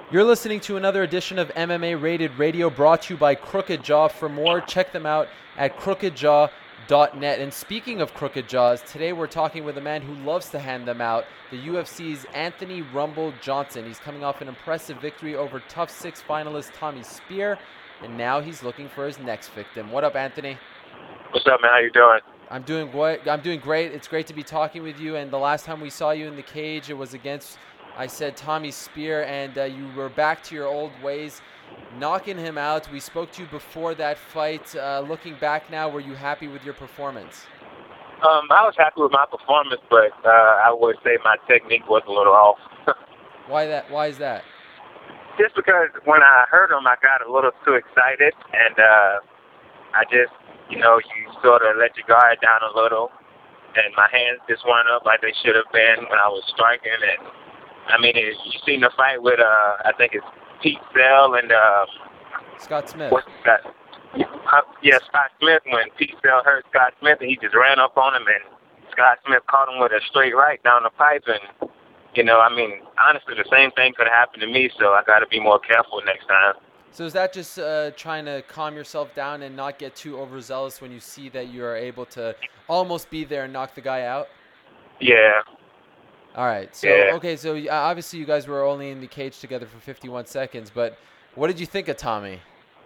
You're listening to another edition of MMA Rated Radio brought to you by Crooked Jaw. For more, check them out at crookedjaw.net. And speaking of Crooked Jaws, today we're talking with a man who loves to hand them out, the UFC's Anthony Rumble Johnson. He's coming off an impressive victory over TUF 6 finalist Tommy Speer, and now he's looking for his next victim. What up, Anthony? What's up, man? How you doing? I'm doing great. It's great to be talking with you. And the last time we saw you in the cage, it was against, I said, Tommy Speer, and you were back to your old ways, knocking him out. We spoke to you before that fight. Looking back now, were you happy with your performance? I was happy with my performance, but I would say my technique was a little off. Why is that? Just because when I heard him, I got a little too excited, and I just, you sort of let your guard down a little, and my hands just weren't up like they should have been when I was striking. And I mean, you seen the fight with I think it's Pete Sell and Scott Smith. What's that? Yeah, Scott Smith. When Pete Sell hurt Scott Smith, and he just ran up on him, and Scott Smith caught him with a straight right down the pipe. And I mean, honestly, the same thing could happen to me, so I got to be more careful next time. So is that just trying to calm yourself down and not get too overzealous when you see that you are able to almost be there and knock the guy out? Yeah. All right. So, yeah. Okay, so obviously you guys were only in the cage together for 51 seconds, but what did you think of Tommy?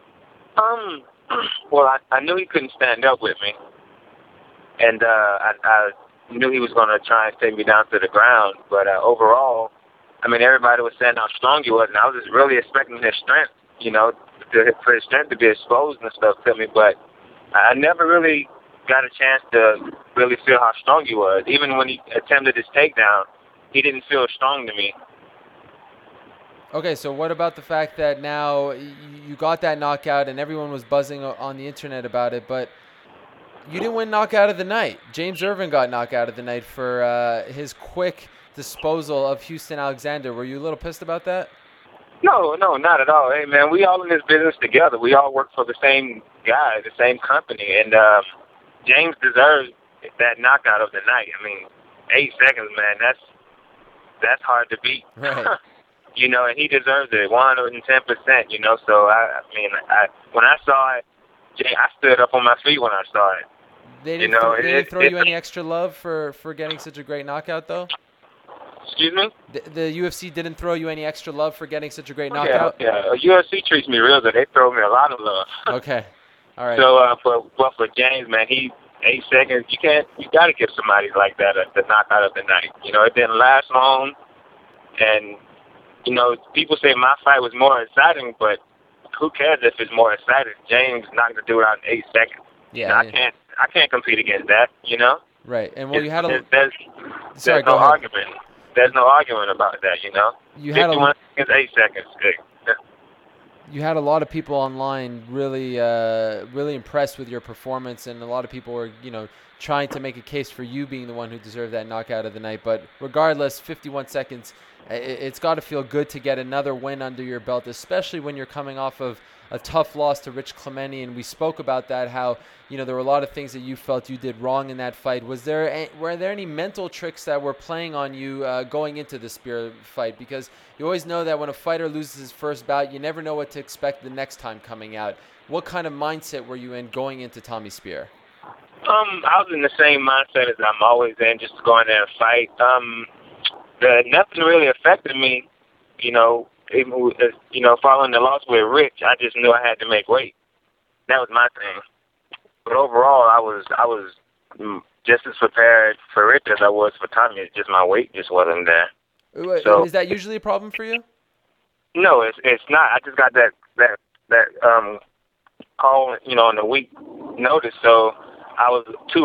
Well, I knew he couldn't stand up with me, and I knew he was going to try and take me down to the ground, but overall, I mean, everybody was saying how strong he was, and I was just really expecting his strength, for his strength to be exposed and stuff to me, but I never really got a chance to really feel how strong he was. Even when he attempted his takedown, he didn't feel strong to me. Okay, so what about the fact that now you got that knockout and everyone was buzzing on the internet about it, but you didn't win knockout of the night. James Irvin got knockout of the night for his quick disposal of Houston Alexander. Were you a little pissed about that? No, not at all. Hey, man, we all in this business together. We all work for the same guy, the same company, and James deserves that knockout of the night. I mean, 8 seconds, man, that's hard to beat. Right. And he deserves it 110%, so when I saw it, I stood up on my feet when I saw it. They didn't throw you any extra love for getting such a great knockout, though? Excuse me? The UFC didn't throw you any extra love for getting such a great knockout? Yeah. UFC treats me real good. They throw me a lot of love. Okay. All right. So, for James, man, 8 seconds, you got to give somebody like that the knockout of the night. It didn't last long, and people say my fight was more exciting, but who cares if it's more exciting? James knocked the dude out in 8 seconds. Yeah. I can't compete against that. Right, and well, you had there's no argument. There's no argument about that. You had 51 seconds, 8 seconds. You had a lot of people online really impressed with your performance, and a lot of people were trying to make a case for you being the one who deserved that knockout of the night. But regardless, 51 seconds, it's got to feel good to get another win under your belt, especially when you're coming off of a tough loss to Rich Clementi. And we spoke about that, how there were a lot of things that you felt you did wrong in that fight. Were there any mental tricks that were playing on you going into the Speer fight? Because you always know that when a fighter loses his first bout, you never know what to expect the next time coming out. What kind of mindset were you in going into Tommy Speer? I was in the same mindset as I'm always in, just to go in there and fight. Nothing really affected me, following the loss with Rich. I just knew I had to make weight. That was my thing. But overall, I was just as prepared for Rich as I was for Tommy. It's just my weight just wasn't there. So, is that usually a problem for you? No, it's not. I just got that call, on the week notice. So I was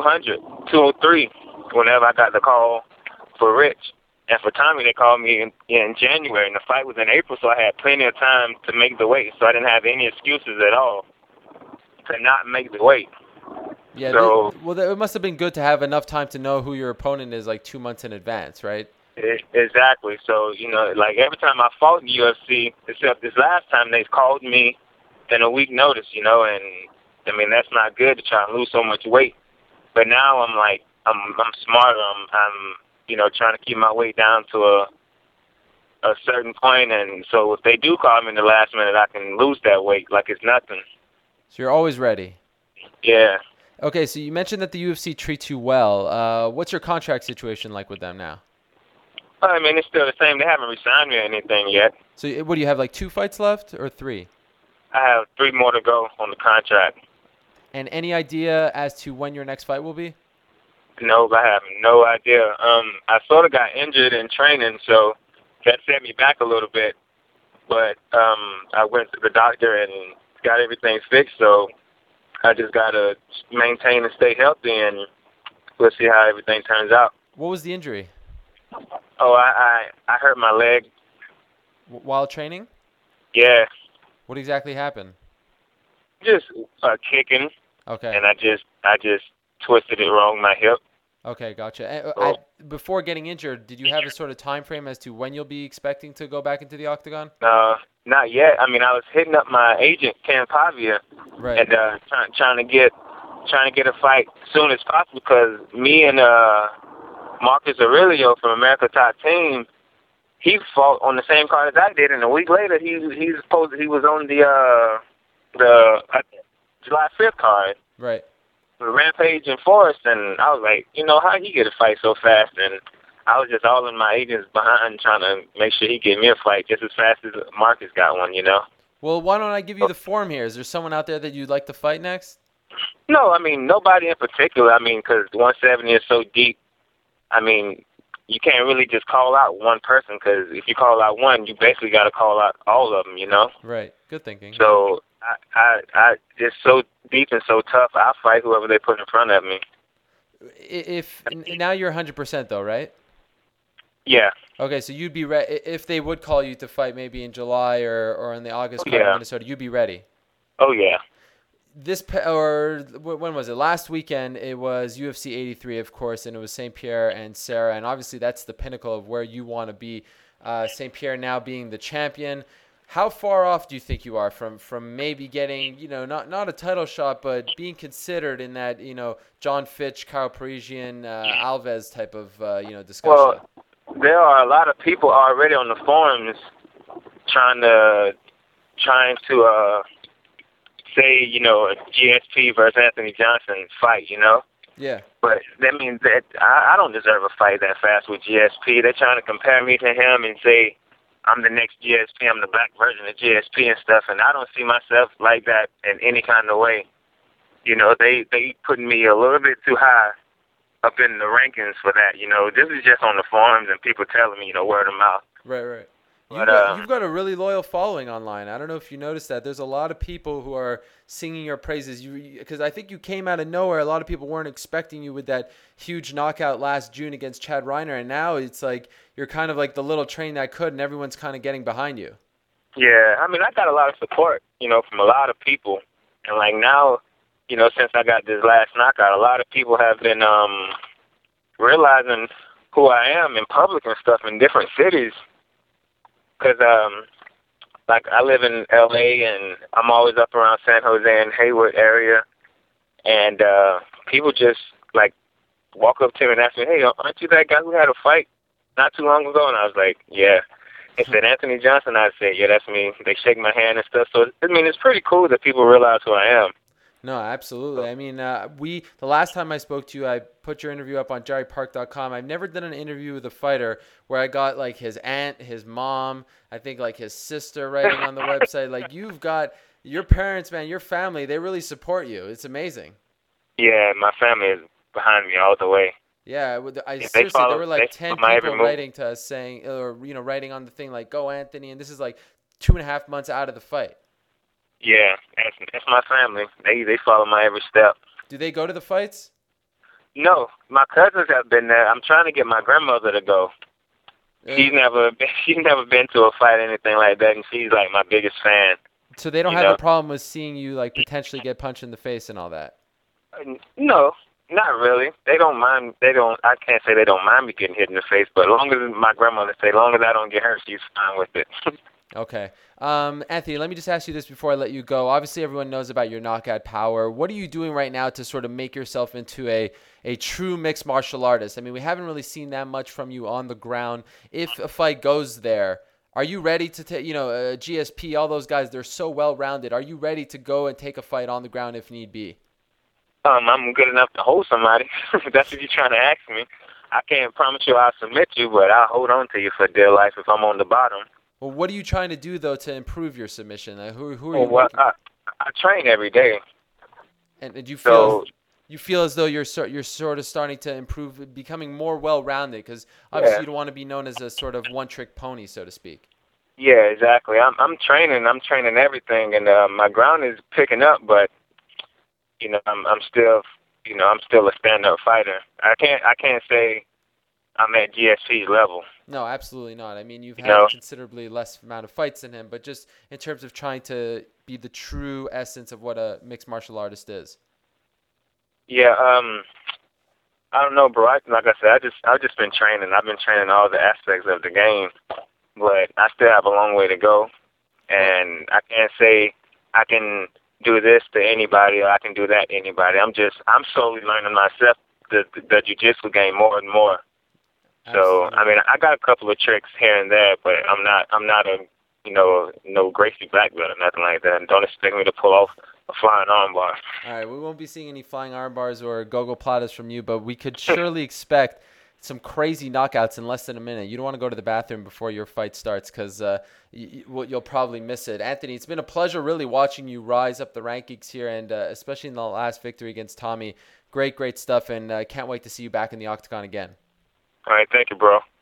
203 whenever I got the call for Rich. And for Tommy, they called me in January, and the fight was in April, so I had plenty of time to make the weight. So I didn't have any excuses at all to not make the weight. Yeah, so, it must have been good to have enough time to know who your opponent is like 2 months in advance, right? Exactly. So, like every time I fought in the UFC, except this last time, they called me in a week notice, and I mean, that's not good to try and lose so much weight. But now I'm smarter. I'm trying to keep my weight down to a certain point, and so if they do call me in the last minute, I can lose that weight like it's nothing. So you're always ready. Yeah. Okay, so you mentioned that the UFC treats you well. What's your contract situation like with them now? I mean, it's still the same. They haven't re-signed me or anything yet. So what do you have, like 2 fights left or 3? I have 3 more to go on the contract. And any idea as to when your next fight will be? No, I have no idea. I sort of got injured in training, so that set me back a little bit. But I went to the doctor and got everything fixed, so I just got to maintain and stay healthy, and we'll see how everything turns out. What was the injury? Oh, I hurt my leg. While training? Yeah. What exactly happened? Just kicking. Okay. And I just twisted it wrong, my hip. Okay, gotcha. So, Before getting injured, did you have a sort of time frame as to when you'll be expecting to go back into the octagon? not yet. I mean, I was hitting up my agent, Ken Pavia, Right. and trying to get a fight as soon as possible, because me and Marcus Aurelio from America Top Team, he fought on the same card as I did, and a week later he was on the July 5th card. Right. With Rampage and Forrest, and I was like, how he get a fight so fast? And I was just all in my agents behind trying to make sure he get me a fight just as fast as Marcus got one, Well, why don't I give you the form here? Is there someone out there that you'd like to fight next? No, I mean, nobody in particular. I mean, because 170 is so deep. I mean, you can't really just call out one person, because if you call out one, you basically got to call out all of them, Right. Good thinking. So I it's so deep and so tough, I'll fight whoever they put in front of me. Now you're 100% though, right? Yeah. Okay, so you'd be ready if they would call you to fight maybe in July or in the August card in Minnesota. You'd be ready. Oh yeah. When was it? Last weekend it was UFC 83, of course, and it was St. Pierre and Sarah, and obviously that's the pinnacle of where you want to be. St. Pierre now being the champion. How far off do you think you are from maybe getting, not a title shot, but being considered in that, John Fitch, Kyle Parisian, Alves type of, discussion? Well, there are a lot of people already on the forums trying to say, a GSP versus Anthony Johnson fight, Yeah. But that means that I don't deserve a fight that fast with GSP. They're trying to compare me to him and say I'm the next GSP, I'm the black version of GSP and stuff, and I don't see myself like that in any kind of way. They putting me a little bit too high up in the rankings for that. This is just on the forums and people telling me, word of mouth. Right. But, You've got a really loyal following online. I don't know if you noticed that. There's a lot of people who are singing your praises. Because I think you came out of nowhere. A lot of people weren't expecting you with that huge knockout last June against Chad Reiner. And now it's like you're kind of like the little train that could, and everyone's kind of getting behind you. Yeah, I mean, I got a lot of support, from a lot of people. And, like, now, since I got this last knockout, a lot of people have been realizing who I am in public and stuff in different cities. Because, like, I live in L.A., and I'm always up around San Jose and Hayward area. And people just, like, walk up to me and ask me, hey, aren't you that guy who had a fight not too long ago? And I was like, yeah. They said, Anthony Johnson. I said, yeah, that's me. They shake my hand and stuff. So, I mean, it's pretty cool that people realize who I am. No, absolutely. I mean, the last time I spoke to you, I put your interview up on JerryPark.com. I've never done an interview with a fighter where I got like his aunt, his mom, I think like his sister writing on the website. Like you've got your parents, man, your family, they really support you. It's amazing. Yeah, my family is behind me all the way. Yeah, seriously, there were like 10 people writing to us saying, or writing on the thing like, "Go Anthony," and this is like 2.5 months out of the fight. Yeah, that's my family. They follow my every step. Do they go to the fights? No, my cousins have been there. I'm trying to get my grandmother to go. She's never been to a fight or anything like that, and she's like my biggest fan. So they don't have a problem with seeing you like potentially get punched in the face and all that. No, not really. They don't mind. I can't say they don't mind me getting hit in the face, but as long as my grandmother say, as long as I don't get hurt, she's fine with it. Okay. Anthony, let me just ask you this before I let you go. Obviously, everyone knows about your knockout power. What are you doing right now to sort of make yourself into a true mixed martial artist? I mean, we haven't really seen that much from you on the ground. If a fight goes there, Are you ready to take, GSP, all those guys, they're so well-rounded. Are you ready to go and take a fight on the ground if need be? I'm good enough to hold somebody. If that's what you're trying to ask me. I can't promise you I'll submit you, but I'll hold on to you for dear life if I'm on the bottom. Well, what are you trying to do, though, to improve your submission? Who are you working? I train every day. And do you feel as though you're sort of starting to improve, becoming more well-rounded? Because obviously you don't want to be known as a sort of one-trick pony, so to speak. Yeah, exactly. I'm training everything, and my ground is picking up, but I'm still a stand-up fighter. I can't say I'm at GSP's level. No, absolutely not. I mean, you've had considerably less amount of fights than him, but just in terms of trying to be the true essence of what a mixed martial artist is. Yeah, I don't know, bro. Like I said, I've just been training. I've been training all the aspects of the game, but I still have a long way to go, and I can't say I can do this to anybody or I can do that to anybody. I'm slowly learning myself the jiu-jitsu game more and more. Absolutely. So I mean, I got a couple of tricks here and there, but I'm not a no Gracie black belt or nothing like that. And don't expect me to pull off a flying armbar. All right, we won't be seeing any flying armbars or gogoplatas from you, but we could surely expect some crazy knockouts in less than a minute. You don't want to go to the bathroom before your fight starts because you'll probably miss it. Anthony, it's been a pleasure really watching you rise up the rankings here, and especially in the last victory against Tommy. Great stuff, and can't wait to see you back in the octagon again. All right, thank you, bro.